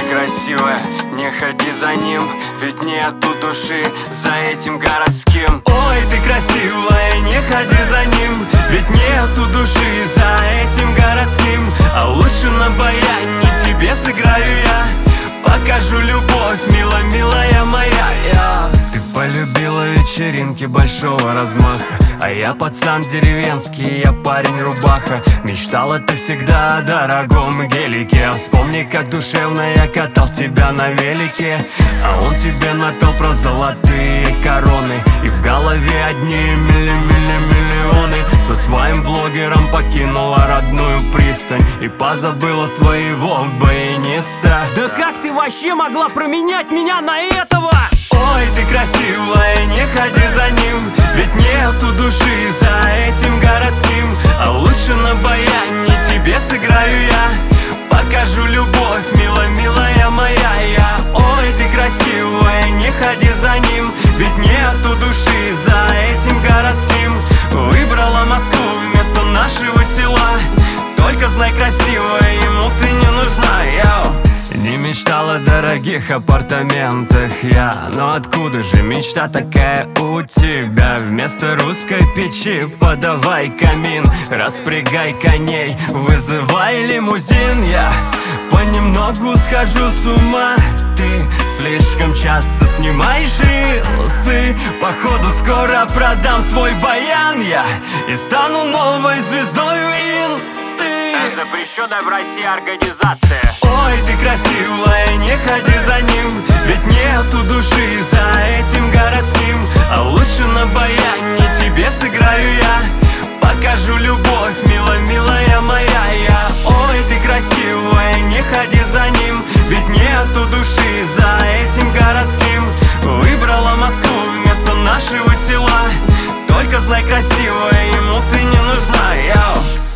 красивая, не ходи за ним, ведь нету души за этим городским. Ой, ты красивая, не ходи за ним, ведь нету души за этим городским. А лучше на баяне тебе сыграю я, покажу любовь, милая моя. Ты полюбила вечеринки большого размаха, а я пацан деревенский, я парень рубаха. Мечтала ты всегда о дорогом гелике. Вспомни, как душевно я катал тебя на велике, а он тебе напел про золотые короны, и в голове одни миллионы. Со своим блогером покинула родную пристань и позабыла своего баяниста. Да как ты вообще могла променять меня на этого? Ой, ты красивая, не ходи за ним, ведь нету души за этим городским. А лучше на баяне тебе сыграю я, покажу любовь, милая моя. Ой, ты красивая, не ходи за ним, ведь нету души за этим городским. Выбрала Москву вместо нашего села, только знай, красивая, ему ты не нужна, йоу. Не мечтала о дорогих апартаментах я, но откуда же мечта такая у тебя? Вместо русской печи подавай камин, распрягай коней, вызывай лимузин. Я понемногу схожу с ума, ты слишком часто снимаешь рилсы. Походу скоро продам свой баян я и стану новой звездою инсты. Запрещенная в России организация. Ой, ты красивая, не ходи за ним, ведь нету души за этим городским. А лучше на баяне тебе сыграю я, покажу любовь, милая моя. Ой, ты красивая, не ходи за ним, ведь нету души за этим городским. Выбрала Москву вместо нашего села, только знай, красивая, ему ты не нужна, йоу.